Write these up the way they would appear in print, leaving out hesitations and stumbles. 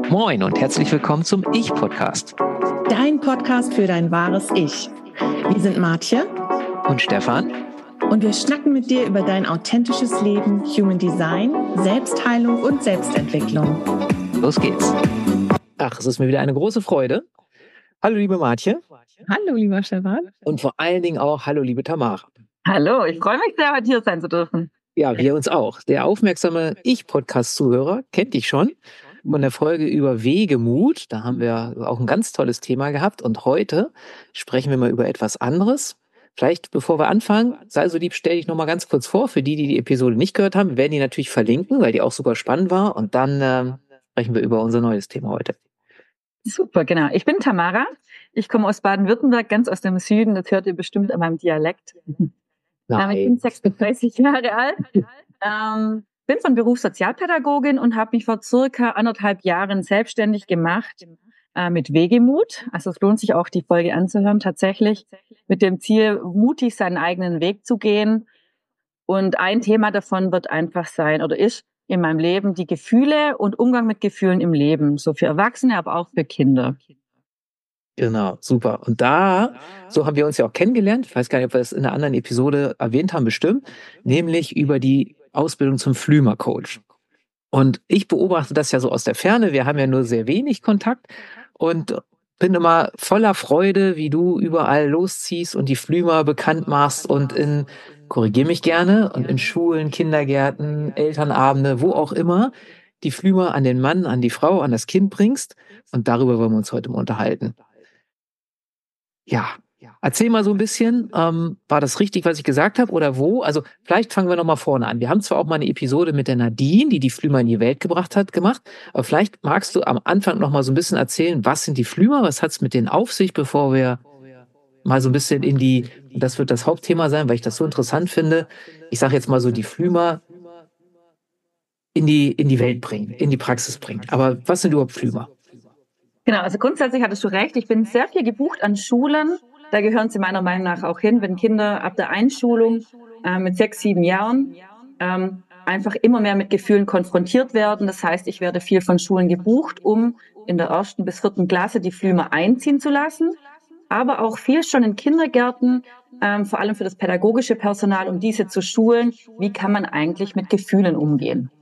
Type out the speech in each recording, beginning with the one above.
Moin und herzlich willkommen zum Ich-Podcast. Dein Podcast für dein wahres Ich. Wir sind Martje und Stefan und wir schnacken mit dir über dein authentisches Leben, Human Design, Selbstheilung und Selbstentwicklung. Los geht's. Ach, es ist mir wieder eine große Freude. Hallo liebe Martje. Hallo lieber Stefan. Und vor allen Dingen auch hallo liebe Tamara. Hallo, ich freue mich sehr, heute hier sein zu dürfen. Ja, wir uns auch. Der aufmerksame Ich-Podcast-Zuhörer kennt dich schon von der Folge über Wegemut. Da haben wir auch ein ganz tolles Thema gehabt. Und heute sprechen wir mal über etwas anderes. Vielleicht, bevor wir anfangen, sei so lieb, stell dich noch mal ganz kurz vor, für die die Episode nicht gehört haben. Wir werden die natürlich verlinken, weil die auch super spannend war. Und dann sprechen wir über unser neues Thema heute. Super, genau. Ich bin Tamara. Ich komme aus Baden-Württemberg, ganz aus dem Süden. Das hört ihr bestimmt an meinem Dialekt. Nein. Ich bin 36 Jahre alt, bin von Beruf Sozialpädagogin und habe mich vor circa 1,5 Jahren selbstständig gemacht mit Wegemut. Also es lohnt sich auch, die Folge anzuhören, tatsächlich mit dem Ziel, mutig seinen eigenen Weg zu gehen. Und ein Thema davon wird einfach sein oder ist in meinem Leben die Gefühle und Umgang mit Gefühlen im Leben, so für Erwachsene, aber auch für Kinder. Genau, super. Und so haben wir uns ja auch kennengelernt. Ich weiß gar nicht, ob wir das in einer anderen Episode erwähnt haben, bestimmt. Nämlich über die Ausbildung zum Flümer-Coach. Und ich beobachte das ja so aus der Ferne. Wir haben ja nur sehr wenig Kontakt und bin immer voller Freude, wie du überall losziehst und die Flümer bekannt machst und korrigier mich gerne, und in Schulen, Kindergärten, Elternabende, wo auch immer, die Flümer an den Mann, an die Frau, an das Kind bringst. Und darüber wollen wir uns heute mal unterhalten. Ja, erzähl mal so ein bisschen, war das richtig, was ich gesagt habe, oder wo? Also vielleicht fangen wir nochmal vorne an. Wir haben zwar auch mal eine Episode mit der Nadine, die Flümer in die Welt gebracht hat, gemacht, aber vielleicht magst du am Anfang nochmal so ein bisschen erzählen, was sind die Flümer, was hat's mit denen auf sich, bevor wir mal so ein bisschen das wird das Hauptthema sein, weil ich das so interessant finde, ich sage jetzt mal so, die Flümer in die Welt bringen, in die Praxis bringen. Aber was sind überhaupt Flümer? Genau, also grundsätzlich hattest du recht. Ich bin sehr viel gebucht an Schulen. Da gehören sie meiner Meinung nach auch hin, wenn Kinder ab der Einschulung mit 6, 7 Jahren einfach immer mehr mit Gefühlen konfrontiert werden. Das heißt, ich werde viel von Schulen gebucht, um in der 1. bis 4. Klasse die Flümer einziehen zu lassen. Aber auch viel schon in Kindergärten, vor allem für das pädagogische Personal, um diese zu schulen. Wie kann man eigentlich mit Gefühlen umgehen?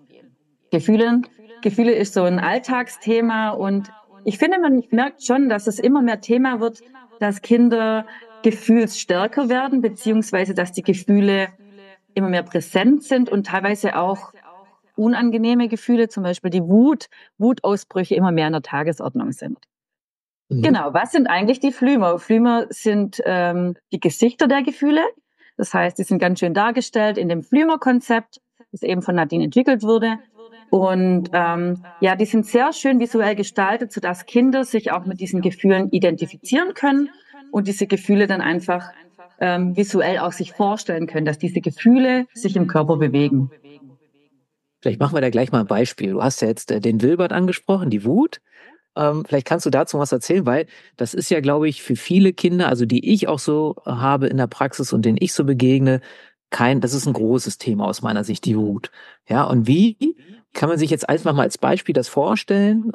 Gefühle ist so ein Alltagsthema, und ich finde, man merkt schon, dass es immer mehr Thema wird, dass Kinder gefühlsstärker werden, beziehungsweise dass die Gefühle immer mehr präsent sind und teilweise auch unangenehme Gefühle, zum Beispiel die Wutausbrüche immer mehr in der Tagesordnung sind. Mhm. Genau, was sind eigentlich die Flümer? Flümer sind die Gesichter der Gefühle. Das heißt, die sind ganz schön dargestellt in dem Flümer-Konzept, das eben von Nadine entwickelt wurde. Und die sind sehr schön visuell gestaltet, sodass Kinder sich auch mit diesen Gefühlen identifizieren können und diese Gefühle dann einfach visuell auch sich vorstellen können, dass diese Gefühle sich im Körper bewegen. Vielleicht machen wir da gleich mal ein Beispiel. Du hast ja jetzt den Wilbert angesprochen, die Wut. Vielleicht kannst du dazu was erzählen, weil das ist ja, glaube ich, für viele Kinder, also die ich auch so habe in der Praxis und denen ich so begegne, das ist ein großes Thema aus meiner Sicht, die Wut. Ja, und wie kann man sich jetzt einfach mal als Beispiel das vorstellen?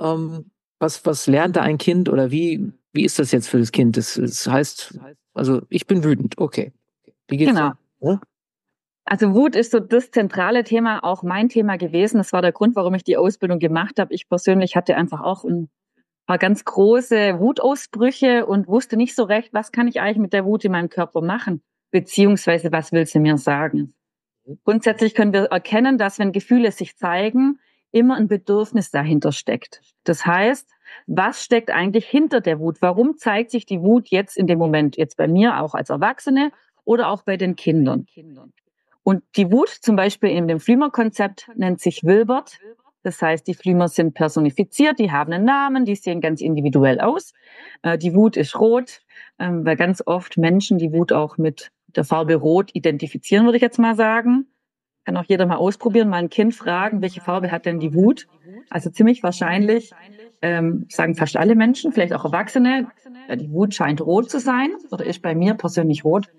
Was lernt da ein Kind, oder wie ist das jetzt für das Kind? Das heißt, also ich bin wütend, okay. Wie geht's genau. Ja? Also Wut ist so das zentrale Thema, auch mein Thema gewesen. Das war der Grund, warum ich die Ausbildung gemacht habe. Ich persönlich hatte einfach auch ein paar ganz große Wutausbrüche und wusste nicht so recht, was kann ich eigentlich mit der Wut in meinem Körper machen, beziehungsweise was will sie mir sagen. Grundsätzlich können wir erkennen, dass, wenn Gefühle sich zeigen, immer ein Bedürfnis dahinter steckt. Das heißt, was steckt eigentlich hinter der Wut? Warum zeigt sich die Wut jetzt in dem Moment, jetzt bei mir auch als Erwachsene oder auch bei den Kindern? Und die Wut zum Beispiel in dem Flümer-Konzept nennt sich Wilbert. Das heißt, die Flümer sind personifiziert, die haben einen Namen, die sehen ganz individuell aus. Die Wut ist rot, weil ganz oft Menschen die Wut auch mit der Farbe Rot identifizieren, würde ich jetzt mal sagen. Kann auch jeder mal ausprobieren, mal ein Kind fragen, welche Farbe hat denn die Wut? Also ziemlich wahrscheinlich sagen fast alle Menschen, vielleicht auch Erwachsene, die Wut scheint rot zu sein oder ist bei mir persönlich rot.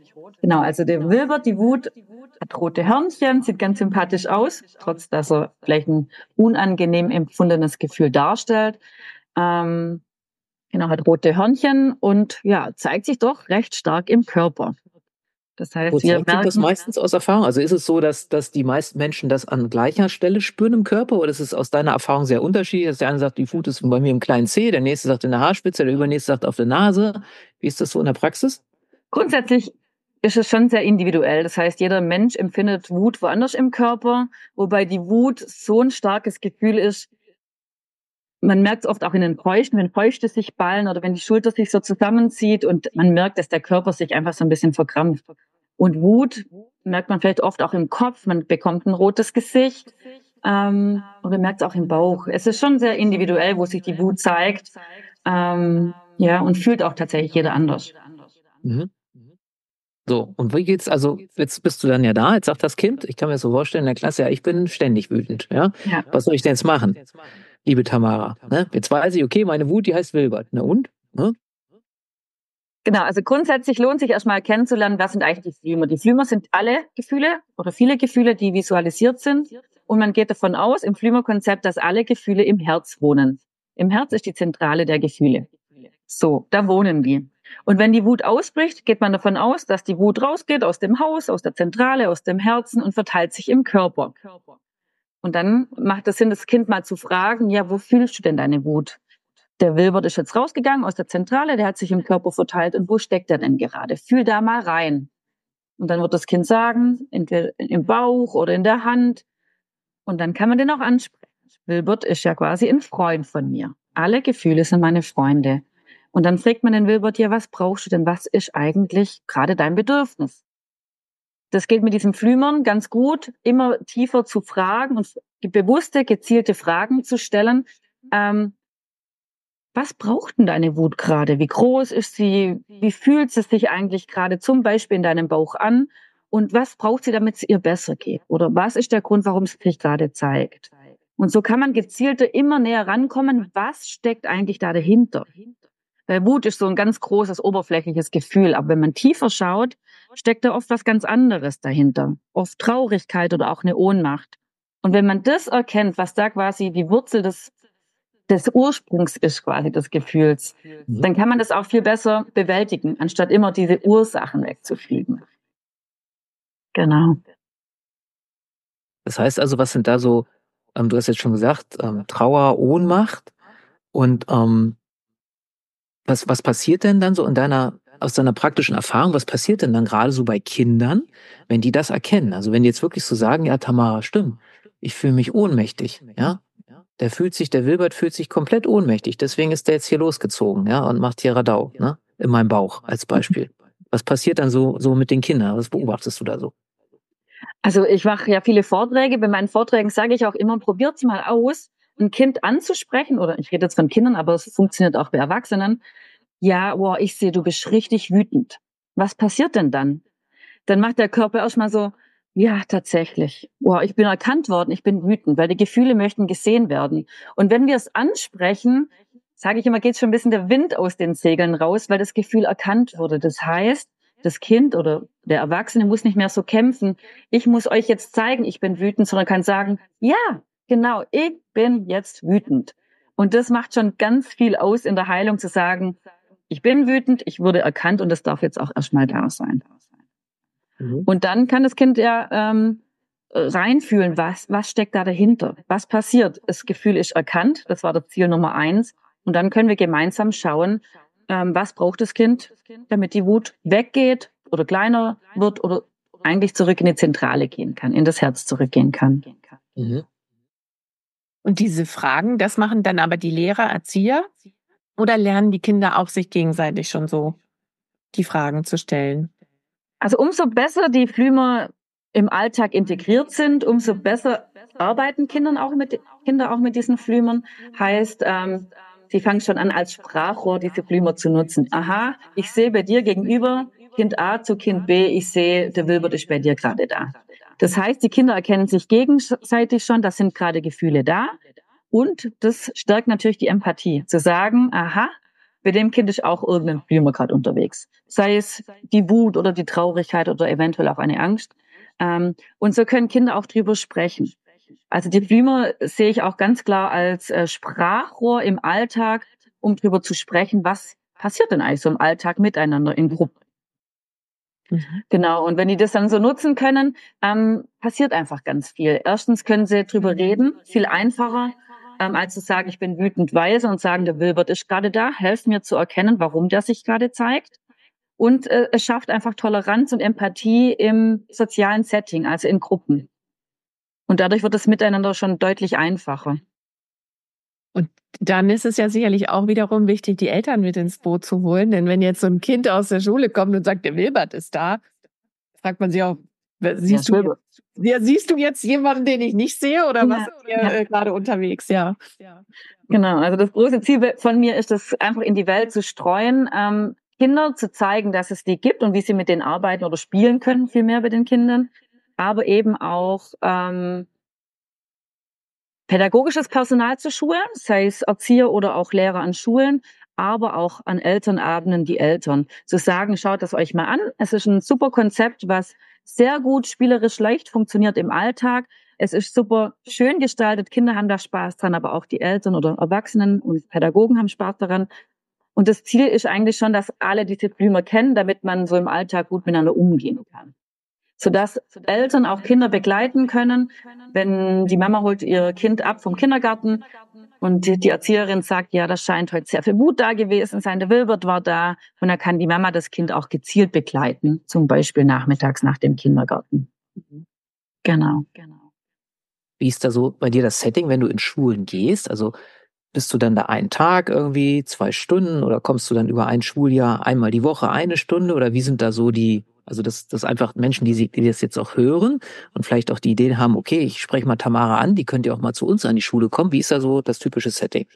Genau, also der Wilbert, die Wut, hat rote Hörnchen, sieht ganz sympathisch aus, trotz dass er vielleicht ein unangenehm empfundenes Gefühl darstellt. Genau, hat rote Hörnchen und ja, zeigt sich doch recht stark im Körper. Das Wo heißt, wir zeigt sich das merken, meistens aus Erfahrung? Also ist es so, dass die meisten Menschen das an gleicher Stelle spüren im Körper oder ist es aus deiner Erfahrung sehr unterschiedlich, dass der eine sagt, die Wut ist bei mir im kleinen Zeh, der nächste sagt in der Haarspitze, der übernächste sagt auf der Nase. Wie ist das so in der Praxis? grundsätzlich ist es schon sehr individuell. Das heißt, jeder Mensch empfindet Wut woanders im Körper, wobei die Wut so ein starkes Gefühl ist. Man merkt es oft auch in den Fäusten, wenn Fäuste sich ballen oder wenn die Schulter sich so zusammenzieht und man merkt, dass der Körper sich einfach so ein bisschen verkrampft. Und Wut merkt man vielleicht oft auch im Kopf, man bekommt ein rotes Gesicht oder merkt es auch im Bauch. Es ist schon sehr individuell, wo sich die Wut zeigt. Ja, und fühlt auch tatsächlich jeder anders. Mhm. So, und wie geht's, also jetzt bist du dann ja da, jetzt sagt das Kind, ich kann mir das so vorstellen, in der Klasse, ja, ich bin ständig wütend, ja. Ja. Was soll ich denn jetzt machen, liebe Tamara? Ne? Jetzt weiß ich, okay, meine Wut, die heißt Wilbert. Na und? Ne? Genau, also grundsätzlich lohnt sich erstmal kennenzulernen, was sind eigentlich die Flümer. Die Flümer sind alle Gefühle oder viele Gefühle, die visualisiert sind. Und man geht davon aus, im Flümer-Konzept, dass alle Gefühle im Herz wohnen. Im Herz ist die Zentrale der Gefühle. So, da wohnen die. Und wenn die Wut ausbricht, geht man davon aus, dass die Wut rausgeht aus dem Haus, aus der Zentrale, aus dem Herzen und verteilt sich im Körper. Und dann macht es Sinn, das Kind mal zu fragen, ja, wo fühlst du denn deine Wut? Der Wilbert ist jetzt rausgegangen aus der Zentrale, der hat sich im Körper verteilt. Und wo steckt er denn gerade? Fühl da mal rein. Und dann wird das Kind sagen, entweder im Bauch oder in der Hand. Und dann kann man den auch ansprechen. Wilbert ist ja quasi ein Freund von mir. Alle Gefühle sind meine Freunde. Und dann fragt man den Wilbert, ja, was brauchst du denn? Was ist eigentlich gerade dein Bedürfnis? Das geht mit diesem Flümern ganz gut, immer tiefer zu fragen und bewusste, gezielte Fragen zu stellen. Was braucht denn deine Wut gerade? Wie groß ist sie? Wie fühlt sie sich eigentlich gerade zum Beispiel in deinem Bauch an? Und was braucht sie, damit es ihr besser geht? Oder was ist der Grund, warum sie sich gerade zeigt? Und so kann man gezielter immer näher rankommen. Was steckt eigentlich da dahinter? Weil Wut ist so ein ganz großes, oberflächliches Gefühl. Aber wenn man tiefer schaut, steckt da oft was ganz anderes dahinter. Oft Traurigkeit oder auch eine Ohnmacht. Und wenn man das erkennt, was da quasi die Wurzel des Ursprungs ist quasi des Gefühls, dann kann man das auch viel besser bewältigen, anstatt immer diese Ursachen wegzufliegen. Genau. Das heißt also, was sind da so, du hast jetzt schon gesagt, Trauer, Ohnmacht und was passiert denn dann so aus deiner praktischen Erfahrung, was passiert denn dann gerade so bei Kindern, wenn die das erkennen? Also wenn die jetzt wirklich so sagen, ja, Tamara, stimmt, ich fühle mich ohnmächtig, ja? Der Wilbert fühlt sich komplett ohnmächtig, deswegen ist der jetzt hier losgezogen, ja, und macht hier Radau, ne? In meinem Bauch als Beispiel. Was passiert dann so mit den Kindern? Was beobachtest du da so? Also ich mache ja viele Vorträge. Bei meinen Vorträgen sage ich auch immer, probiert's mal aus, ein Kind anzusprechen, oder ich rede jetzt von Kindern, aber es funktioniert auch bei Erwachsenen. Ja, boah, ich sehe, du bist richtig wütend. Was passiert denn dann? Dann macht der Körper erstmal so, ja, tatsächlich. Boah, ich bin erkannt worden, ich bin wütend, weil die Gefühle möchten gesehen werden. Und wenn wir es ansprechen, sage ich immer, geht schon ein bisschen der Wind aus den Segeln raus, weil das Gefühl erkannt wurde. Das heißt, das Kind oder der Erwachsene muss nicht mehr so kämpfen. Ich muss euch jetzt zeigen, ich bin wütend, sondern kann sagen, ja, genau, ich bin jetzt wütend. Und das macht schon ganz viel aus in der Heilung zu sagen, ich bin wütend, ich wurde erkannt und das darf jetzt auch erstmal da sein. Und dann kann das Kind ja reinfühlen, was steckt da dahinter? Was passiert? Das Gefühl ist erkannt, das war das Ziel Nummer 1. Und dann können wir gemeinsam schauen, was braucht das Kind, damit die Wut weggeht oder kleiner wird oder eigentlich zurück in die Zentrale gehen kann, in das Herz zurückgehen kann. Mhm. Und diese Fragen, das machen dann aber die Lehrer, Erzieher? Oder lernen die Kinder auch sich gegenseitig schon so die Fragen zu stellen? Also umso besser die Flümer im Alltag integriert sind, umso besser arbeiten Kinder auch mit diesen Flümern. Heißt, sie fangen schon an, als Sprachrohr diese Flümer zu nutzen. Aha, ich sehe bei dir gegenüber Kind A zu Kind B, ich sehe, der Wilbert ist bei dir gerade da. Das heißt, die Kinder erkennen sich gegenseitig schon, das sind gerade Gefühle da. Und das stärkt natürlich die Empathie. Zu sagen, aha, bei dem Kind ist auch irgendein Flümer gerade unterwegs. Sei es die Wut oder die Traurigkeit oder eventuell auch eine Angst. Und so können Kinder auch drüber sprechen. Also die Flümer sehe ich auch ganz klar als Sprachrohr im Alltag, um drüber zu sprechen, was passiert denn eigentlich so im Alltag miteinander in Gruppen. Genau, und wenn die das dann so nutzen können, passiert einfach ganz viel. Erstens können sie drüber reden, viel einfacher, als zu sagen, ich bin wütend, weil, und sagen, der Wilbert ist gerade da, helft mir zu erkennen, warum der sich gerade zeigt. Und es schafft einfach Toleranz und Empathie im sozialen Setting, also in Gruppen. Und dadurch wird das Miteinander schon deutlich einfacher. Und dann ist es ja sicherlich auch wiederum wichtig, die Eltern mit ins Boot zu holen. Denn wenn jetzt so ein Kind aus der Schule kommt und sagt, der Wilbert ist da, fragt man sich auch, siehst du jetzt jemanden, den ich nicht sehe? Oder was ist hier gerade unterwegs? Ja. Genau, also das große Ziel von mir ist es, einfach in die Welt zu streuen, Kinder zu zeigen, dass es die gibt und wie sie mit denen arbeiten oder spielen können, viel mehr bei den Kindern. Aber eben auch pädagogisches Personal zu schulen, sei es Erzieher oder auch Lehrer an Schulen, aber auch an Elternabenden die Eltern. Zu sagen, schaut das euch mal an. Es ist ein super Konzept, was sehr gut spielerisch leicht funktioniert im Alltag. Es ist super schön gestaltet. Kinder haben da Spaß dran, aber auch die Eltern oder Erwachsenen und Pädagogen haben Spaß daran. Und das Ziel ist eigentlich schon, dass alle diese Flümer kennen, damit man so im Alltag gut miteinander umgehen kann. Sodass Eltern auch Kinder begleiten können, wenn die Mama holt ihr Kind ab vom Kindergarten und die Erzieherin sagt, ja, das scheint heute sehr viel Wut da gewesen sein, der Wilbert war da, und dann kann die Mama das Kind auch gezielt begleiten, zum Beispiel nachmittags nach dem Kindergarten. Genau. Wie ist da so bei dir das Setting, wenn du in Schulen gehst? Also bist du dann da einen Tag irgendwie, 2 Stunden, oder kommst du dann über ein Schuljahr einmal die Woche 1 Stunde, oder wie sind da so also das einfach Menschen, die das jetzt auch hören und vielleicht auch die Idee haben, okay, ich spreche mal Tamara an, die könnte ja auch mal zu uns an die Schule kommen. Wie ist da so das typische Setting?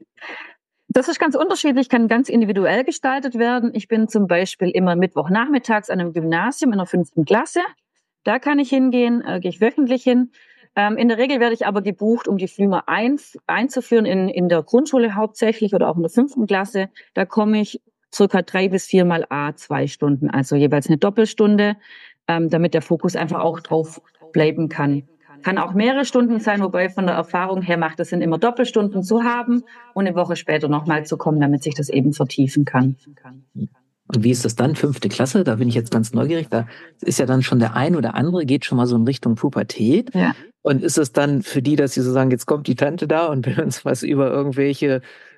Das ist ganz unterschiedlich, kann ganz individuell gestaltet werden. Ich bin zum Beispiel immer Mittwochnachmittags an einem Gymnasium in der 5. Klasse. Da kann ich hingehen, gehe ich wöchentlich hin. In der Regel werde ich aber gebucht, um die Flümer einzuführen in der Grundschule hauptsächlich oder auch in der 5. Klasse. Da komme ich circa 3 bis 4 Mal 2 Stunden, also jeweils eine Doppelstunde, damit der Fokus einfach auch drauf bleiben kann. Kann auch mehrere Stunden sein, wobei von der Erfahrung her macht es Sinn, immer Doppelstunden zu haben und eine Woche später nochmal zu kommen, damit sich das eben vertiefen kann. Und wie ist das dann, 5. Klasse? Da bin ich jetzt ganz neugierig. Da ist ja dann schon der ein oder andere, geht schon mal so in Richtung Pubertät. Ja. Und ist es dann für die, dass sie so sagen, jetzt kommt die Tante da und will uns was über irgendwelche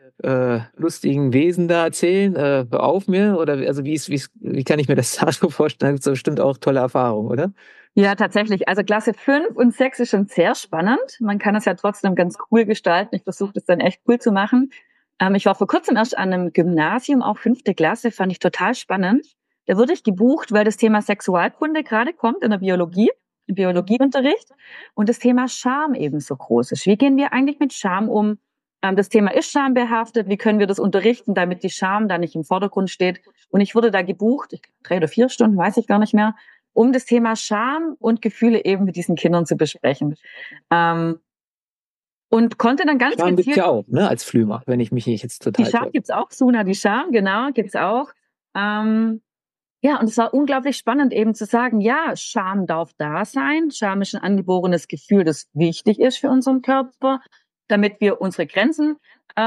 lustigen Wesen da erzählen, hör auf mir? Oder also wie kann ich mir das da so vorstellen? Da gibt es bestimmt auch tolle Erfahrungen, oder? Ja, tatsächlich. Also Klasse 5 und 6 ist schon sehr spannend. Man kann es ja trotzdem ganz cool gestalten. Ich versuche das dann echt cool zu machen. Ich war vor kurzem erst an einem Gymnasium, auch 5. Klasse, fand ich total spannend. Da wurde ich gebucht, weil das Thema Sexualkunde gerade kommt in der Biologie, im Biologieunterricht, und das Thema Scham eben so groß ist. Wie gehen wir eigentlich mit Scham um? Das Thema ist schambehaftet. Wie können wir das unterrichten, damit die Scham da nicht im Vordergrund steht? Und ich wurde da gebucht, 3 oder 4 Stunden, weiß ich gar nicht mehr, um das Thema Scham und Gefühle eben mit diesen Kindern zu besprechen. Und konnte dann ganz Scham gibt's ja auch, ne, als Flümer, wenn ich mich nicht jetzt total... Die Scham gibt's auch, Suna, die Scham, genau, gibt's auch. Ja, und es war unglaublich spannend eben zu sagen, ja, Scham darf da sein. Scham ist ein angeborenes Gefühl, das wichtig ist für unseren Körper, damit wir unsere Grenzen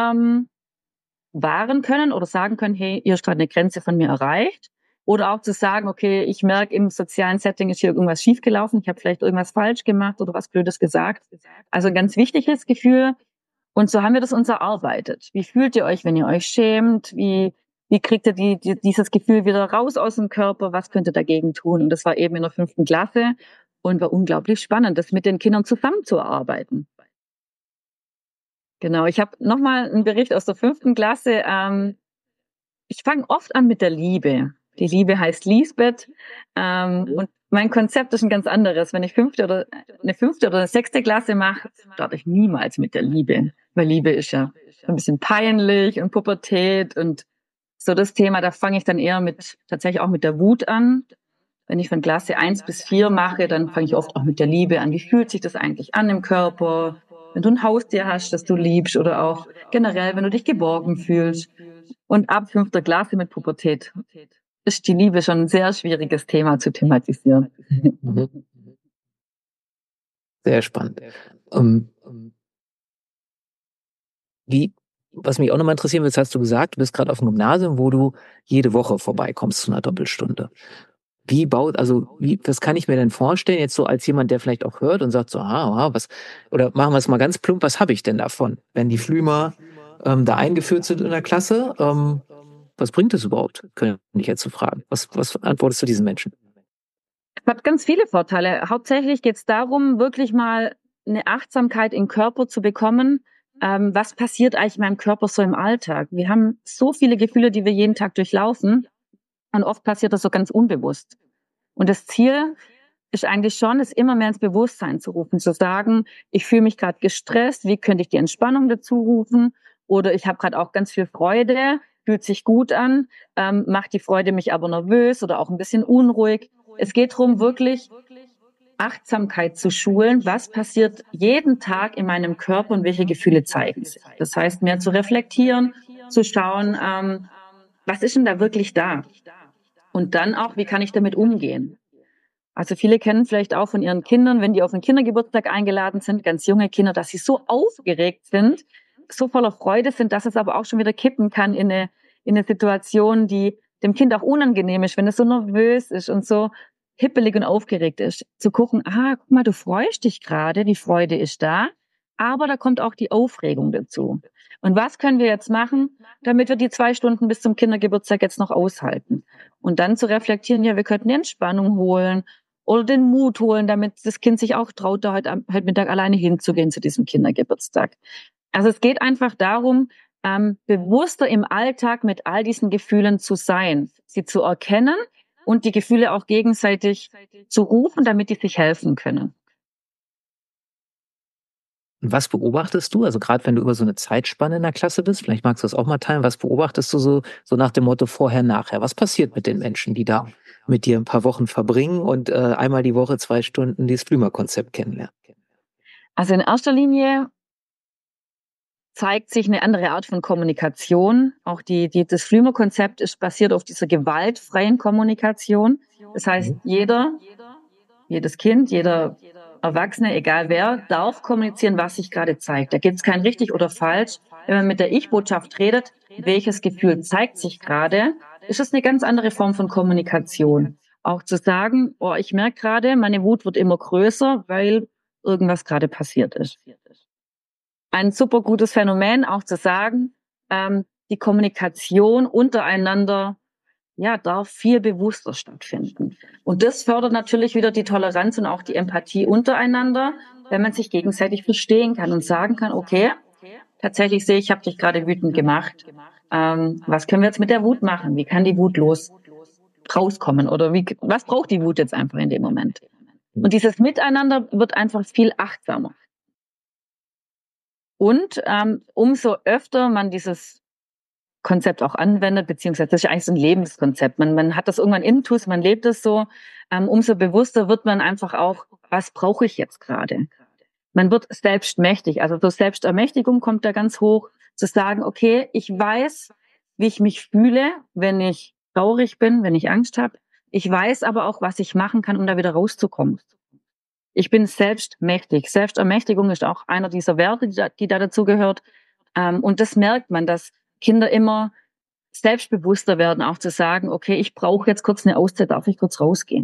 wahren können oder sagen können, hey, hier ist gerade eine Grenze von mir erreicht. Oder auch zu sagen, okay, ich merke, im sozialen Setting ist hier irgendwas schiefgelaufen, ich habe vielleicht irgendwas falsch gemacht oder was Blödes gesagt. Also ein ganz wichtiges Gefühl. Und so haben wir das uns erarbeitet. Wie fühlt ihr euch, wenn ihr euch schämt? Wie kriegt ihr dieses Gefühl wieder raus aus dem Körper? Was könnt ihr dagegen tun? Und das war eben in der 5. Klasse und war unglaublich spannend, das mit den Kindern zusammenzuarbeiten. Genau, ich habe nochmal einen Bericht aus der 5. Klasse. Ich fange oft an mit der Liebe. Die Liebe heißt Lisbeth. Und mein Konzept ist ein ganz anderes. Wenn ich eine 5. oder eine 6. Klasse mache, starte ich niemals mit der Liebe. Weil Liebe ist ja ein bisschen peinlich und Pubertät und so das Thema, da fange ich dann eher tatsächlich auch mit der Wut an. Wenn ich von Klasse 1 bis 4 mache, dann fange ich oft auch mit der Liebe an. Wie fühlt sich das eigentlich an im Körper? Wenn du ein Haustier hast, das du liebst, oder auch generell, wenn du dich geborgen fühlst. Und ab 5. Klasse mit Pubertät ist die Liebe schon ein sehr schwieriges Thema zu thematisieren. Sehr spannend. Was mich auch nochmal interessieren wird, hast du gesagt, du bist gerade auf einem Gymnasium, wo du jede Woche vorbeikommst zu einer Doppelstunde. Was kann ich mir denn vorstellen, jetzt so als jemand, der vielleicht auch hört und sagt so, oder machen wir es mal ganz plump, was habe ich denn davon, wenn die Flümer da eingeführt sind in der Klasse? Was bringt es überhaupt? Könnte ich jetzt so fragen. Was antwortest du diesen Menschen? Es hat ganz viele Vorteile. Hauptsächlich geht es darum, wirklich mal eine Achtsamkeit im Körper zu bekommen. Was passiert eigentlich in meinem Körper so im Alltag? Wir haben so viele Gefühle, die wir jeden Tag durchlaufen. Und oft passiert das so ganz unbewusst. Und das Ziel ist eigentlich schon, es immer mehr ins Bewusstsein zu rufen, zu sagen, ich fühle mich gerade gestresst, wie könnte ich die Entspannung dazu rufen? Oder ich habe gerade auch ganz viel Freude, fühlt sich gut an, macht die Freude mich aber nervös oder auch ein bisschen unruhig. Es geht darum, wirklich Achtsamkeit zu schulen, was passiert jeden Tag in meinem Körper und welche Gefühle zeigen sich. Das heißt, mehr zu reflektieren, zu schauen, was ist denn da wirklich da? Und dann auch, wie kann ich damit umgehen? Also viele kennen vielleicht auch von ihren Kindern, wenn die auf einen Kindergeburtstag eingeladen sind, ganz junge Kinder, dass sie so aufgeregt sind, so voller Freude sind, dass es aber auch schon wieder kippen kann in eine Situation, die dem Kind auch unangenehm ist, wenn es so nervös ist und so hippelig und aufgeregt ist. Zu gucken, guck mal, du freust dich gerade, die Freude ist da, aber da kommt auch die Aufregung dazu. Und was können wir jetzt machen, damit wir die 2 Stunden bis zum Kindergeburtstag jetzt noch aushalten? Und dann zu reflektieren, ja, wir könnten die Entspannung holen oder den Mut holen, damit das Kind sich auch traut, da heute Mittag alleine hinzugehen zu diesem Kindergeburtstag. Also es geht einfach darum, bewusster im Alltag mit all diesen Gefühlen zu sein, sie zu erkennen und die Gefühle auch gegenseitig zu rufen, damit die sich helfen können. Und was beobachtest du? Also gerade wenn du über so eine Zeitspanne in der Klasse bist, vielleicht magst du das auch mal teilen, was beobachtest du so nach dem Motto vorher, nachher? Was passiert mit den Menschen, die da mit dir ein paar Wochen verbringen und einmal die Woche 2 Stunden dieses Flümer-Konzept kennenlernen? Also in erster Linie zeigt sich eine andere Art von Kommunikation. Auch das Flümer-Konzept ist basiert auf dieser gewaltfreien Kommunikation. Das heißt, jedes Kind, jeder Erwachsene, egal wer, darf kommunizieren, was sich gerade zeigt. Da gibt es kein richtig oder falsch. Wenn man mit der Ich-Botschaft redet, welches Gefühl zeigt sich gerade, ist das eine ganz andere Form von Kommunikation. Auch zu sagen, ich merke gerade, meine Wut wird immer größer, weil irgendwas gerade passiert ist. Ein super gutes Phänomen, auch zu sagen, die Kommunikation untereinander darf viel bewusster stattfinden. Und das fördert natürlich wieder die Toleranz und auch die Empathie untereinander, wenn man sich gegenseitig verstehen kann und sagen kann, okay, tatsächlich sehe ich habe dich gerade wütend gemacht. Was können wir jetzt mit der Wut machen? Wie kann die Wut rauskommen? Oder was braucht die Wut jetzt einfach in dem Moment? Und dieses Miteinander wird einfach viel achtsamer. Und umso öfter man dieses Konzept auch anwendet, beziehungsweise das ist eigentlich so ein Lebenskonzept. Man hat das irgendwann intus, man lebt es so, umso bewusster wird man einfach auch, was brauche ich jetzt gerade? Man wird selbstmächtig, also so Selbstermächtigung kommt da ganz hoch, zu sagen, okay, ich weiß, wie ich mich fühle, wenn ich traurig bin, wenn ich Angst habe. Ich weiß aber auch, was ich machen kann, um da wieder rauszukommen. Ich bin selbstmächtig. Selbstermächtigung ist auch einer dieser Werte, die da dazu gehört. Und das merkt man, dass Kinder immer selbstbewusster werden, auch zu sagen, okay, ich brauche jetzt kurz eine Auszeit, darf ich kurz rausgehen?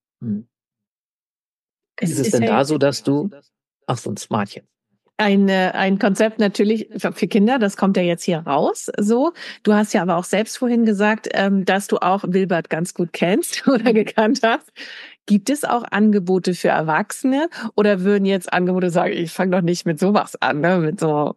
Ist es denn da so, dass du... Ach, sonst Martchen. Ein Konzept natürlich für Kinder, das kommt ja jetzt hier raus, so. Du hast ja aber auch selbst vorhin gesagt, dass du auch Wilbert ganz gut kennst oder gekannt hast. Gibt es auch Angebote für Erwachsene oder würden jetzt Angebote sagen, ich fange doch nicht mit sowas an, ne? Mit so,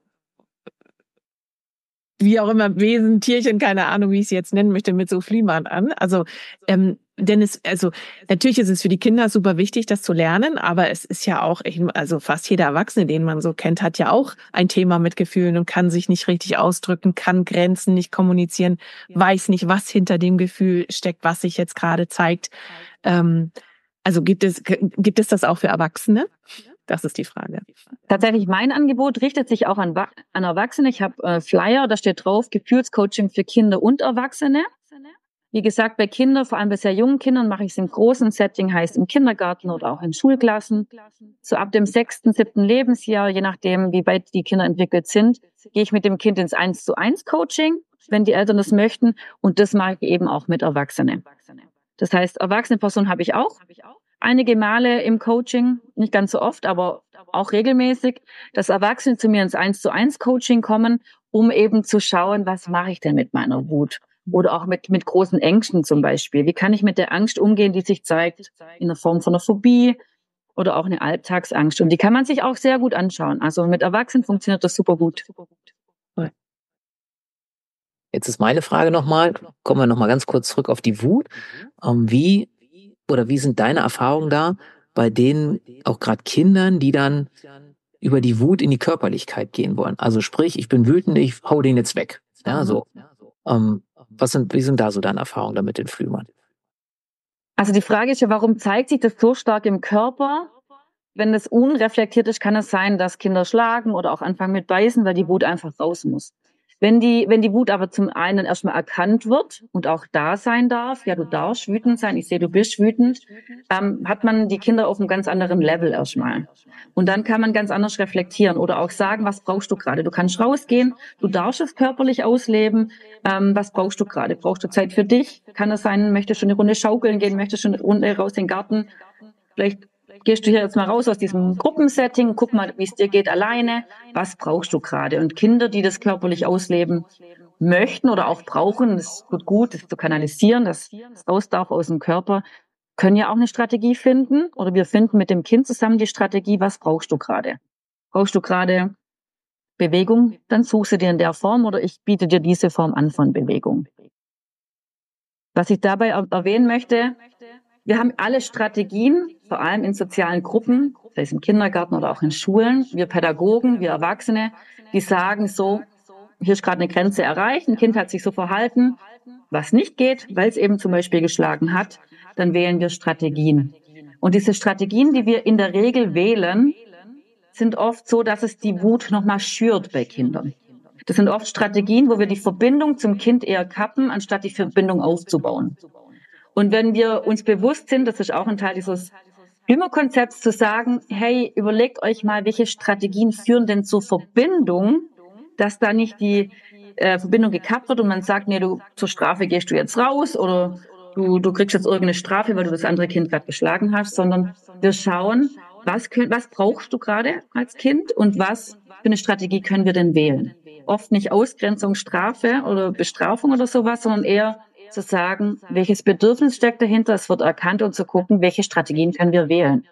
wie auch immer, Wesen, Tierchen, keine Ahnung, wie ich es jetzt nennen möchte, mit so Fliemern an. Also, natürlich ist es für die Kinder super wichtig, das zu lernen, aber es ist ja auch, fast jeder Erwachsene, den man so kennt, hat ja auch ein Thema mit Gefühlen und kann sich nicht richtig ausdrücken, kann Grenzen nicht kommunizieren, weiß nicht, was hinter dem Gefühl steckt, was sich jetzt gerade zeigt. Also gibt es das auch für Erwachsene? Das ist die Frage. Tatsächlich, mein Angebot richtet sich auch an Erwachsene. Ich habe Flyer, da steht drauf, Gefühlscoaching für Kinder und Erwachsene. Wie gesagt, bei Kindern, vor allem bei sehr jungen Kindern, mache ich es im großen Setting, heißt im Kindergarten oder auch in Schulklassen. So ab dem 6., 7. Lebensjahr, je nachdem, wie weit die Kinder entwickelt sind, gehe ich mit dem Kind ins 1:1 Coaching, wenn die Eltern das möchten. Und das mache ich eben auch mit Erwachsenen. Das heißt, erwachsene Personen habe ich auch. Einige Male im Coaching, nicht ganz so oft, aber auch regelmäßig, dass Erwachsene zu mir ins 1:1 Coaching kommen, um eben zu schauen, was mache ich denn mit meiner Wut? Oder auch mit großen Ängsten zum Beispiel. Wie kann ich mit der Angst umgehen, die sich zeigt in der Form von einer Phobie oder auch eine Alltagsangst? Und die kann man sich auch sehr gut anschauen. Also mit Erwachsenen funktioniert das super gut. Jetzt ist meine Frage nochmal, kommen wir nochmal ganz kurz zurück auf die Wut. Wie sind deine Erfahrungen da bei denen, auch gerade Kindern, die dann über die Wut in die Körperlichkeit gehen wollen? Also sprich, ich bin wütend, ich hau den jetzt weg. Ja, so. Wie sind da so deine Erfahrungen da mit den Flümern? Also die Frage ist ja, warum zeigt sich das so stark im Körper? Wenn das unreflektiert ist, kann es sein, dass Kinder schlagen oder auch anfangen mit Beißen, weil die Wut einfach raus muss. Wenn die Wut aber zum einen erstmal erkannt wird und auch da sein darf, ja, du darfst wütend sein, ich sehe, du bist wütend, hat man die Kinder auf einem ganz anderen Level erstmal. Und dann kann man ganz anders reflektieren oder auch sagen, was brauchst du gerade? Du kannst rausgehen, du darfst es körperlich ausleben. Was brauchst du gerade? Brauchst du Zeit für dich? Kann es sein, möchtest du eine Runde schaukeln gehen, möchtest du eine Runde raus in den Garten? Vielleicht gehst du hier jetzt mal raus aus diesem Gruppensetting, guck mal, wie es dir geht alleine. Was brauchst du gerade? Und Kinder, die das körperlich ausleben möchten oder auch brauchen, das tut gut, das zu kanalisieren, das raus darf aus dem Körper, können ja auch eine Strategie finden. Oder wir finden mit dem Kind zusammen die Strategie, was brauchst du gerade? Brauchst du gerade Bewegung? Dann suchst du dir in der Form oder ich biete dir diese Form an von Bewegung. Was ich dabei erwähnen möchte, wir haben alle Strategien, vor allem in sozialen Gruppen, sei es im Kindergarten oder auch in Schulen, wir Pädagogen, wir Erwachsene, die sagen so, hier ist gerade eine Grenze erreicht, ein Kind hat sich so verhalten, was nicht geht, weil es eben zum Beispiel geschlagen hat, dann wählen wir Strategien. Und diese Strategien, die wir in der Regel wählen, sind oft so, dass es die Wut nochmal schürt bei Kindern. Das sind oft Strategien, wo wir die Verbindung zum Kind eher kappen, anstatt die Verbindung aufzubauen. Und wenn wir uns bewusst sind, das ist auch ein Teil dieses Flümer-Konzepts, zu sagen, hey, überlegt euch mal, welche Strategien führen denn zur Verbindung, dass da nicht die Verbindung gekappt wird und man sagt, nee, zur Strafe gehst du jetzt raus oder du kriegst jetzt irgendeine Strafe, weil du das andere Kind gerade geschlagen hast, sondern wir schauen, was brauchst du gerade als Kind und was für eine Strategie können wir denn wählen? Oft nicht Ausgrenzung, Strafe oder Bestrafung oder sowas, sondern eher zu sagen, welches Bedürfnis steckt dahinter, es wird erkannt und zu gucken, welche Strategien können wir wählen.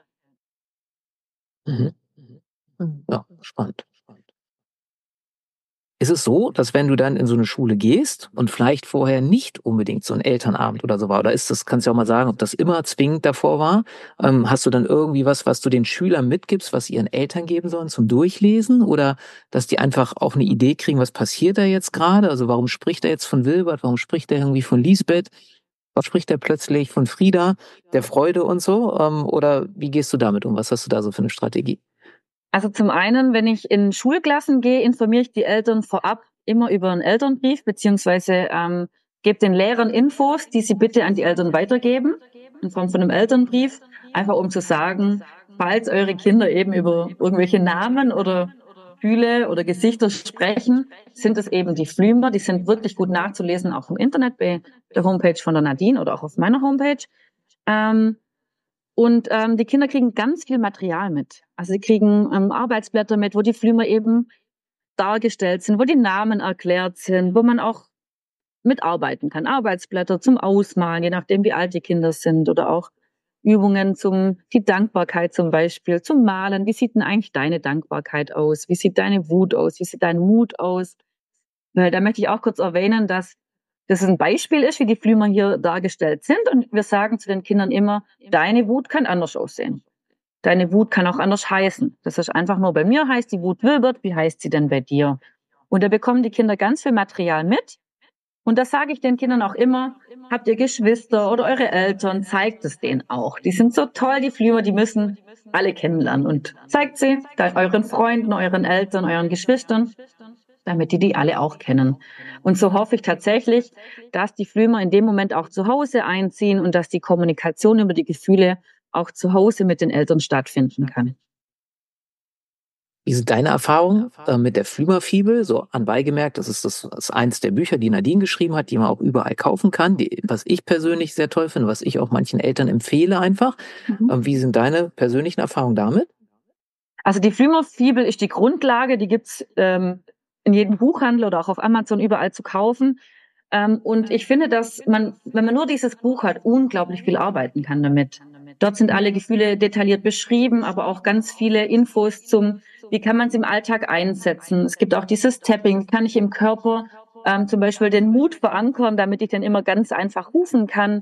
Ja, spannend. Ist es so, dass wenn du dann in so eine Schule gehst und vielleicht vorher nicht unbedingt so ein Elternabend oder so war, oder kannst du auch mal sagen, ob das immer zwingend davor war, hast du dann irgendwie was du den Schülern mitgibst, was sie ihren Eltern geben sollen zum Durchlesen oder dass die einfach auch eine Idee kriegen, was passiert da jetzt gerade? Also warum spricht er jetzt von Wilbert, warum spricht er irgendwie von Lisbeth? Was spricht er plötzlich von Frieda, der Freude und so? Oder wie gehst du damit um? Was hast du da so für eine Strategie? Also zum einen, wenn ich in Schulklassen gehe, informiere ich die Eltern vorab immer über einen Elternbrief, beziehungsweise gebe den Lehrern Infos, die sie bitte an die Eltern weitergeben, in Form von einem Elternbrief, einfach um zu sagen, falls eure Kinder eben über irgendwelche Namen oder Gefühle oder Gesichter sprechen, sind es eben die Flümer, die sind wirklich gut nachzulesen, auch im Internet bei der Homepage von der Nadine oder auch auf meiner Homepage. Und die Kinder kriegen ganz viel Material mit. Also sie kriegen Arbeitsblätter mit, wo die Flümer eben dargestellt sind, wo die Namen erklärt sind, wo man auch mitarbeiten kann. Arbeitsblätter zum Ausmalen, je nachdem wie alt die Kinder sind, oder auch Übungen die Dankbarkeit zum Beispiel, zum Malen. Wie sieht denn eigentlich deine Dankbarkeit aus? Wie sieht deine Wut aus? Wie sieht dein Mut aus? Weil da möchte ich auch kurz erwähnen, dass das ein Beispiel ist, wie die Flümer hier dargestellt sind. Und wir sagen zu den Kindern immer, deine Wut kann anders aussehen. Deine Wut kann auch anders heißen. Das ist einfach nur, bei mir heißt die Wut Wilbert, wie heißt sie denn bei dir? Und da bekommen die Kinder ganz viel Material mit. Und das sage ich den Kindern auch immer, habt ihr Geschwister oder eure Eltern, zeigt es denen auch. Die sind so toll, die Flümer, die müssen alle kennenlernen. Und zeigt sie euren Freunden, euren Eltern, euren Geschwistern, damit die alle auch kennen. Und so hoffe ich tatsächlich, dass die Flümer in dem Moment auch zu Hause einziehen und dass die Kommunikation über die Gefühle auch zu Hause mit den Eltern stattfinden kann. Wie sind deine Erfahrungen mit der Flümerfibel? So anbei gemerkt, das ist eins der Bücher, die Nadine geschrieben hat, die man auch überall kaufen kann, was ich persönlich sehr toll finde, was ich auch manchen Eltern empfehle einfach. Wie sind deine persönlichen Erfahrungen damit? Also die Flümerfibel ist die Grundlage, die gibt's in jedem Buchhandel oder auch auf Amazon überall zu kaufen. Und ich finde, dass man, wenn man nur dieses Buch hat, unglaublich viel arbeiten kann damit. Dort sind alle Gefühle detailliert beschrieben, aber auch ganz viele Infos zum, wie kann man es im Alltag einsetzen. Es gibt auch dieses Tapping, kann ich im Körper zum Beispiel den Mut verankern, damit ich den immer ganz einfach rufen kann.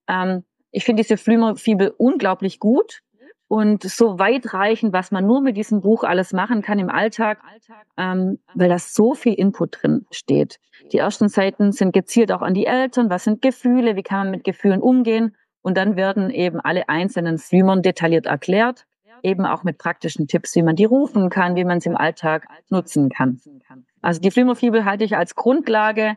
Ich finde diese Flümerfibel unglaublich gut und so weitreichend, was man nur mit diesem Buch alles machen kann im Alltag, weil da so viel Input drin steht. Die ersten Seiten sind gezielt auch an die Eltern. Was sind Gefühle? Wie kann man mit Gefühlen umgehen? Und dann werden eben alle einzelnen Flümern detailliert erklärt, eben auch mit praktischen Tipps, wie man die rufen kann, wie man es im Alltag nutzen kann. Also die Flümerfibel halte ich als Grundlage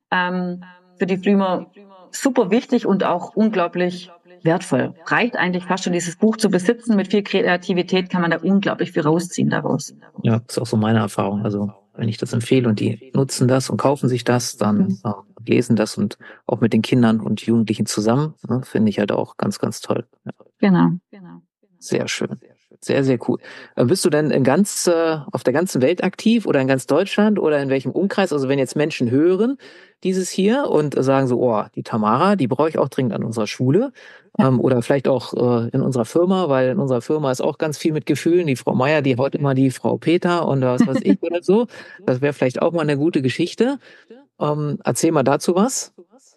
für die Flümer super wichtig und auch unglaublich wertvoll. Reicht eigentlich fast schon, dieses Buch zu besitzen. Mit viel Kreativität kann man da unglaublich viel rausziehen daraus. Ja, ist auch so meine Erfahrung. Also wenn ich das empfehle und die nutzen das und kaufen sich das, dann lesen das und auch mit den Kindern und Jugendlichen zusammen, finde ich halt auch ganz, ganz toll. Ja. Genau. Sehr schön. Sehr, sehr cool. Bist du denn auf der ganzen Welt aktiv oder in ganz Deutschland oder in welchem Umkreis? Also wenn jetzt Menschen hören dieses hier und sagen so, oh, die Tamara, die brauche ich auch dringend an unserer Schule oder vielleicht auch in unserer Firma, weil in unserer Firma ist auch ganz viel mit Gefühlen. Die Frau Meier, die haut immer die Frau Peter und was weiß ich oder so. Das wäre vielleicht auch mal eine gute Geschichte. Erzähl mal dazu was.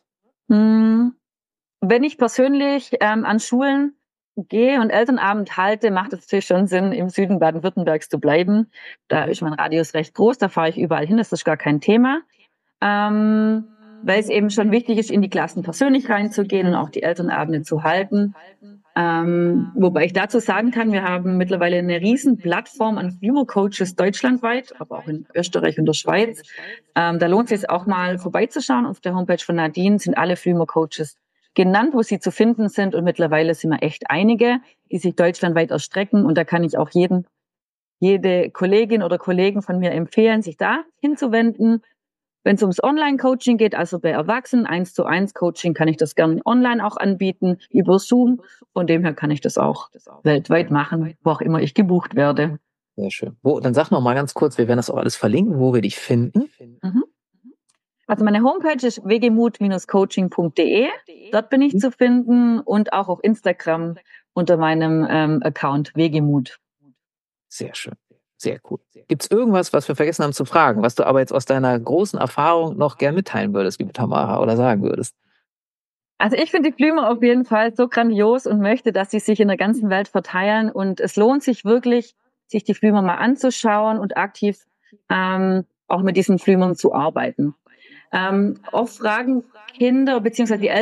Wenn ich persönlich an Schulen gehe und Elternabend halte, macht es natürlich schon Sinn, im Süden Baden-Württembergs zu bleiben. Da ist mein Radius recht groß, da fahre ich überall hin, das ist gar kein Thema. Weil es eben schon wichtig ist, in die Klassen persönlich reinzugehen und auch die Elternabende zu halten. Wobei ich dazu sagen kann, wir haben mittlerweile eine riesen Plattform an Flümer-Coaches deutschlandweit, aber auch in Österreich und der Schweiz. Da lohnt es sich auch mal vorbeizuschauen. Auf der Homepage von Nadine sind alle Flümer-Coaches genannt, wo sie zu finden sind. Und mittlerweile sind wir echt einige, die sich deutschlandweit erstrecken. Und da kann ich auch jede Kollegin oder Kollegen von mir empfehlen, sich da hinzuwenden. Wenn es ums Online-Coaching geht, also bei Erwachsenen 1:1 Coaching, kann ich das gerne online auch anbieten, über Zoom. Von dem her kann ich das auch weltweit machen, wo auch immer ich gebucht werde. Sehr schön. Dann sag noch mal ganz kurz, wir werden das auch alles verlinken, wo wir dich finden. Also meine Homepage ist wegemut-coaching.de. Dort bin ich zu finden und auch auf Instagram unter meinem Account Wegemut. Sehr schön. Sehr cool. Gibt es irgendwas, was wir vergessen haben zu fragen, was du aber jetzt aus deiner großen Erfahrung noch gern mitteilen würdest, liebe Tamara, oder sagen würdest? Also ich finde die Flümer auf jeden Fall so grandios und möchte, dass sie sich in der ganzen Welt verteilen. Und es lohnt sich wirklich, sich die Flümer mal anzuschauen und aktiv auch mit diesen Flümern zu arbeiten. Oft fragen Kinder bzw. die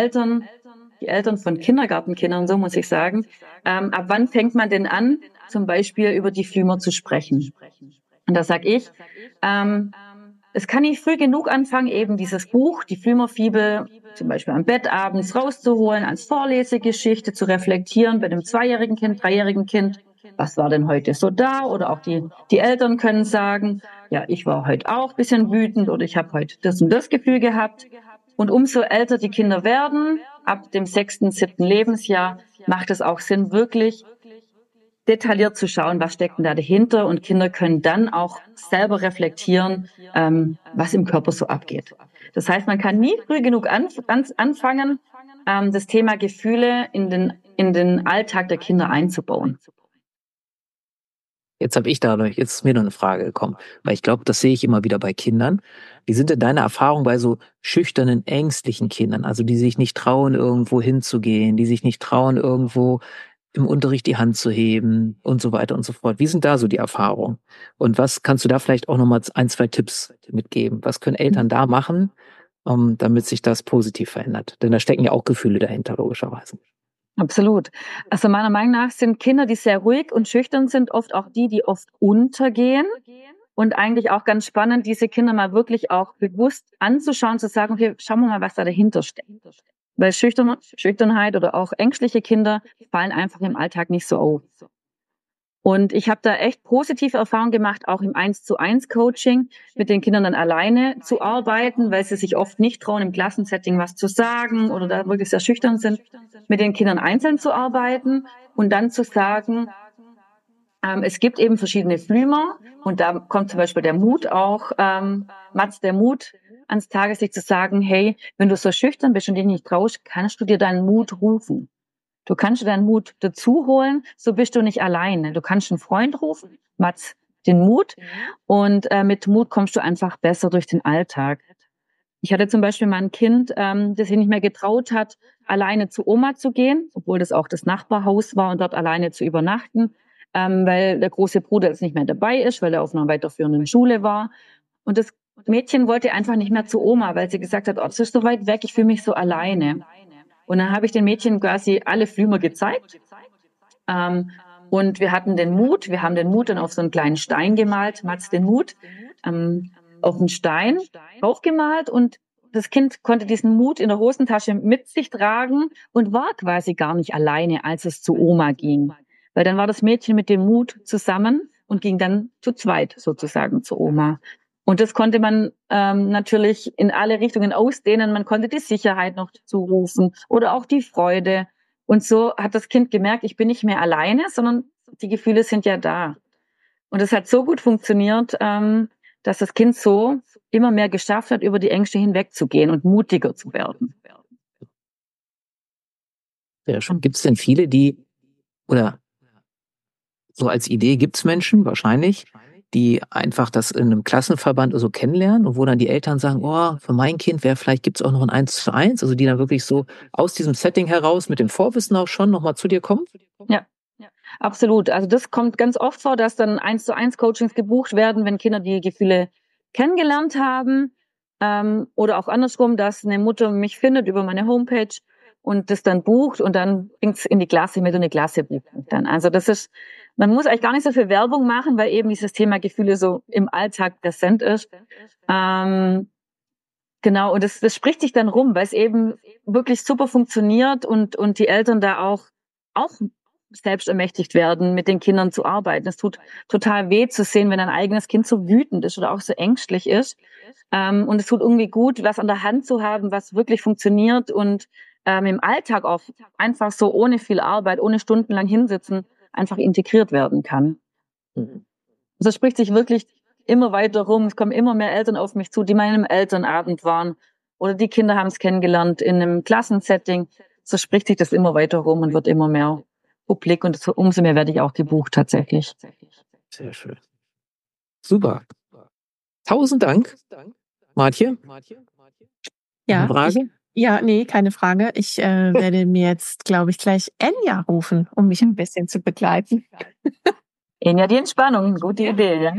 Eltern von Kindergartenkindern, so muss ich sagen, ab wann fängt man denn an, zum Beispiel über die Flümer zu sprechen? Und da sage ich, es kann nicht früh genug anfangen, eben dieses Buch, die Flümerfibel, zum Beispiel am Bett abends rauszuholen, als Vorlesegeschichte zu reflektieren bei dem 2-jährigen Kind, 3-jährigen Kind. Was war denn heute so da? Oder auch die Eltern können sagen, ja, ich war heute auch ein bisschen wütend oder ich habe heute das und das Gefühl gehabt. Und umso älter die Kinder werden, ab dem 6., 7. Lebensjahr, macht es auch Sinn, wirklich detailliert zu schauen, was steckt denn da dahinter. Und Kinder können dann auch selber reflektieren, was im Körper so abgeht. Das heißt, man kann nie früh genug anfangen, das Thema Gefühle in den Alltag der Kinder einzubauen. Jetzt ist mir noch eine Frage gekommen, weil ich glaube, das sehe ich immer wieder bei Kindern. Wie sind denn deine Erfahrungen bei so schüchternen, ängstlichen Kindern, also die sich nicht trauen, irgendwo hinzugehen, die sich nicht trauen, irgendwo im Unterricht die Hand zu heben und so weiter und so fort? Wie sind da so die Erfahrungen? Und was kannst du da vielleicht auch nochmal 1, 2 Tipps mitgeben? Was können Eltern da machen, damit sich das positiv verändert. Denn da stecken ja auch Gefühle dahinter, logischerweise. Absolut. Also meiner Meinung nach sind Kinder, die sehr ruhig und schüchtern sind, oft auch die oft untergehen. Und eigentlich auch ganz spannend, diese Kinder mal wirklich auch bewusst anzuschauen, zu sagen, okay, schauen wir mal, was da dahinter steckt. Weil Schüchternheit oder auch ängstliche Kinder fallen einfach im Alltag nicht so auf. Und ich habe da echt positive Erfahrungen gemacht, auch im 1:1 Coaching mit den Kindern dann alleine zu arbeiten, weil sie sich oft nicht trauen, im Klassensetting was zu sagen oder da wirklich sehr schüchtern sind, mit den Kindern einzeln zu arbeiten und dann zu sagen, es gibt eben verschiedene Flümer und da kommt zum Beispiel der Mut auch, Mats, der Mut ans Tageslicht zu sagen, hey, wenn du so schüchtern bist und dich nicht traust, kannst du dir deinen Mut rufen. Du kannst dir deinen Mut dazu holen, so bist du nicht alleine. Du kannst einen Freund rufen, Mats, den Mut, und mit Mut kommst du einfach besser durch den Alltag. Ich hatte zum Beispiel mal ein Kind, das sich nicht mehr getraut hat, alleine zu Oma zu gehen, obwohl das auch das Nachbarhaus war und dort alleine zu übernachten, weil der große Bruder jetzt nicht mehr dabei ist, weil er auf einer weiterführenden Schule war. Und das Mädchen wollte einfach nicht mehr zu Oma, weil sie gesagt hat, oh, das ist so weit weg, ich fühle mich so alleine. Und dann habe ich den Mädchen quasi alle Flümer gezeigt. Und wir hatten den Mut, wir haben den Mut dann auf so einen kleinen Stein gemalt, Mats den Mut, auf einen Stein aufgemalt und das Kind konnte diesen Mut in der Hosentasche mit sich tragen und war quasi gar nicht alleine, als es zu Oma ging. Weil dann war das Mädchen mit dem Mut zusammen und ging dann zu zweit sozusagen zu Oma. Und das konnte man natürlich in alle Richtungen ausdehnen. Man konnte die Sicherheit noch zurufen oder auch die Freude. Und so hat das Kind gemerkt, ich bin nicht mehr alleine, sondern die Gefühle sind ja da. Und es hat so gut funktioniert, dass das Kind so immer mehr geschafft hat, über die Ängste hinwegzugehen und mutiger zu werden. Sehr schön. Gibt es denn viele, oder so als Idee gibt es Menschen wahrscheinlich, die einfach das in einem Klassenverband so kennenlernen und wo dann die Eltern sagen, oh, für mein Kind gibt es auch noch ein 1:1, also die dann wirklich so aus diesem Setting heraus mit dem Vorwissen auch schon nochmal zu dir kommen? Ja, absolut. Also das kommt ganz oft vor, dass dann 1:1 Coachings gebucht werden, wenn Kinder die Gefühle kennengelernt haben, oder auch andersrum, dass eine Mutter mich findet über meine Homepage und das dann bucht und dann bringt's in die Klasse mit und die Klasse bucht dann. Also man muss eigentlich gar nicht so viel Werbung machen, weil eben dieses Thema Gefühle so im Alltag präsent ist. Genau, und das spricht sich dann rum, weil es eben wirklich super funktioniert und die Eltern da auch selbst ermächtigt werden, mit den Kindern zu arbeiten. Es tut total weh zu sehen, wenn ein eigenes Kind so wütend ist oder auch so ängstlich ist. Und es tut irgendwie gut, was an der Hand zu haben, was wirklich funktioniert und im Alltag auch einfach so ohne viel Arbeit, ohne stundenlang hinsitzen, einfach integriert werden kann. Mhm. Das spricht sich wirklich immer weiter rum. Es kommen immer mehr Eltern auf mich zu, die mal in einem Elternabend waren oder die Kinder haben es kennengelernt in einem Klassensetting. So spricht sich das immer weiter rum und wird immer mehr publik und umso mehr werde ich auch gebucht tatsächlich. Sehr schön. Super. 1000 Dank, Martje. Ja, Frage? Nee, keine Frage. Ich werde mir jetzt, glaube ich, gleich Enya rufen, um mich ein bisschen zu begleiten. Enya, die Entspannung, gute Idee, ja.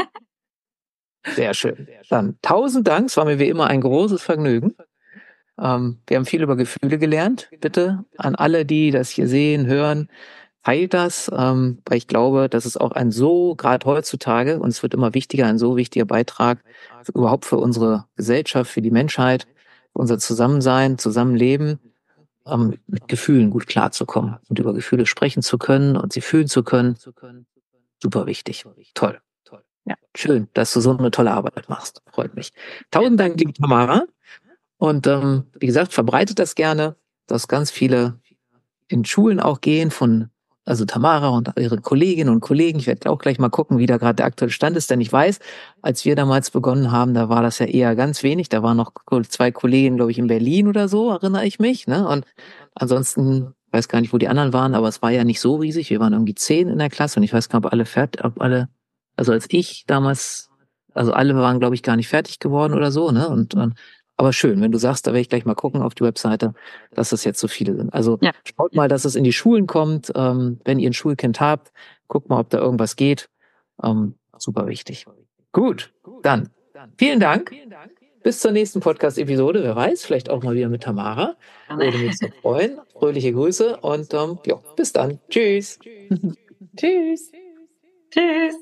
Sehr schön. Dann 1000 Dank, es war mir wie immer ein großes Vergnügen. Wir haben viel über Gefühle gelernt. Bitte an alle, die das hier sehen, hören, teilt das, weil ich glaube, das ist auch gerade heutzutage, und es wird immer wichtiger, ein so wichtiger Beitrag überhaupt für unsere Gesellschaft, für die Menschheit, für unser Zusammensein, Zusammenleben, mit Gefühlen gut klarzukommen und über Gefühle sprechen zu können und sie fühlen zu können. Super wichtig. Toll. Ja. Schön, dass du so eine tolle Arbeit machst. Freut mich. 1000 Dank, liebe Tamara. Und wie gesagt, verbreitet das gerne, dass ganz viele in Schulen auch gehen also Tamara und ihre Kolleginnen und Kollegen. Ich werde auch gleich mal gucken, wie da gerade der aktuelle Stand ist, denn ich weiß, als wir damals begonnen haben, da war das ja eher ganz wenig. Da waren noch 2 Kolleginnen, glaube ich, in Berlin oder so, erinnere ich mich. Ne? Und ansonsten weiß gar nicht, wo die anderen waren, aber es war ja nicht so riesig. Wir waren irgendwie 10 in der Klasse und ich weiß gar nicht, also als ich damals, also alle waren, glaube ich, gar nicht fertig geworden oder so. Ne? Aber schön, wenn du sagst, da werde ich gleich mal gucken auf die Webseite, dass das jetzt so viele sind. Also Schaut mal, dass es in die Schulen kommt. Wenn ihr ein Schulkind habt, guckt mal, ob da irgendwas geht. Super wichtig. Gut, dann vielen Dank. bis zur nächsten Podcast-Episode. Wer weiß, vielleicht auch mal wieder mit Tamara. Würde mich so freuen. Fröhliche Grüße und bis dann. Tschüss. Tschüss. Tschüss.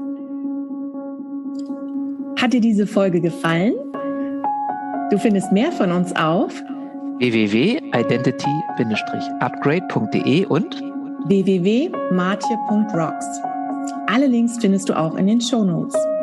Hat dir diese Folge gefallen? Du findest mehr von uns auf www.identity-upgrade.de und www.martje.rocks. Alle Links findest du auch in den Shownotes.